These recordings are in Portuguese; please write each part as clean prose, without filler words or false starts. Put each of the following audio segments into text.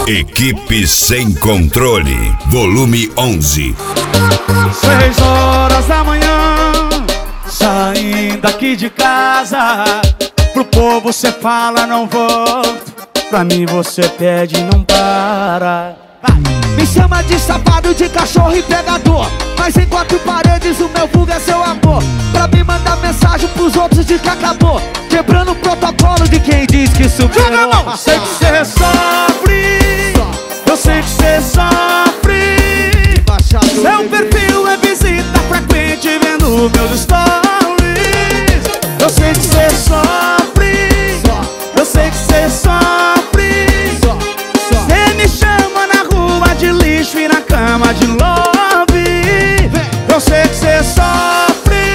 Equipe Sem Controle, volume 11. 6 horas da manhã, saindo aqui de casa. Pro povo cê fala não volto, pra mim você pede e não para. Me chama de safado, de cachorro e pegador, mas em 4 paredes o meu vulgo é seu amor. Pra me mandar mensagem pros outros de que acabou, quebrando o protocolo de quem diz que superou. Sei que cê sofre, eu sei que cê sofre. Seu perfil é visita frequente vendo meus stories. Eu sei que cê sofre, eu sei que cê sofre. Cê me chama na rua de lixo e na cama de love. Eu sei que cê sofre.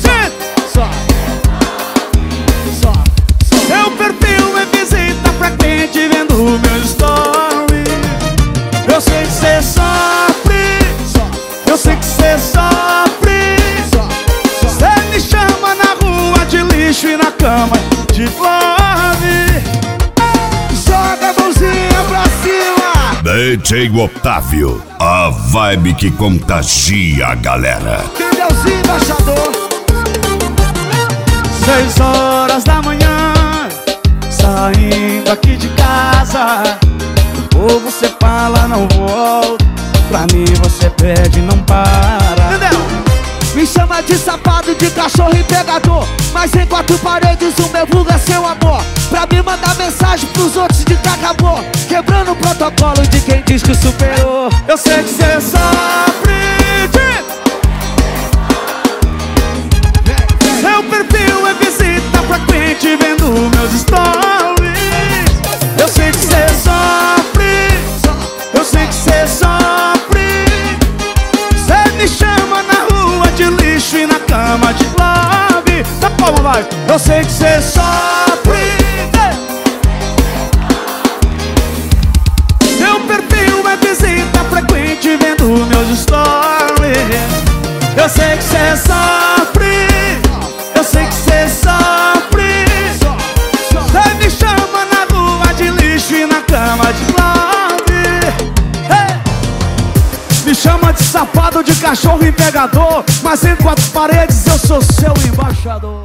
Seu perfil é visita frequente vendo meus stories. Eu sei que cê sofre, eu sei que cê sofre. Cê me chama na rua de lixo e na cama de love. Joga a mãozinha pra cima. DJ Otávio, a vibe que contagia a galera. Deusinho embaixador. 6 horas da manhã, saindo aqui de casa. Ou você fala não volto, pra mim você pede e não para. Entendeu? Me chama de safado, de cachorro e pegador, mas em 4 paredes o meu vulgo é seu amor. Pra me mandar mensagem pros outros de que acabou, quebrando o protocolo de quem diz que superou. Eu sei que cê sofre. Seu perfil é visita frequente vendo meus stories. Eu sei que cê sofre, eu sei que cê sofre. Cê me chama na rua de lixo e na cama de love. Tá como vai? Eu sei que cê sofre. Seu perfil é visita frequente vendo meus stories. Eu sei que cê sofre, eu sei que cê sofre. Cê me chama na rua de lixo e na cama de love. Me chama de safado, de cachorro e pegador, mas em 4 paredes eu sou seu embaixador.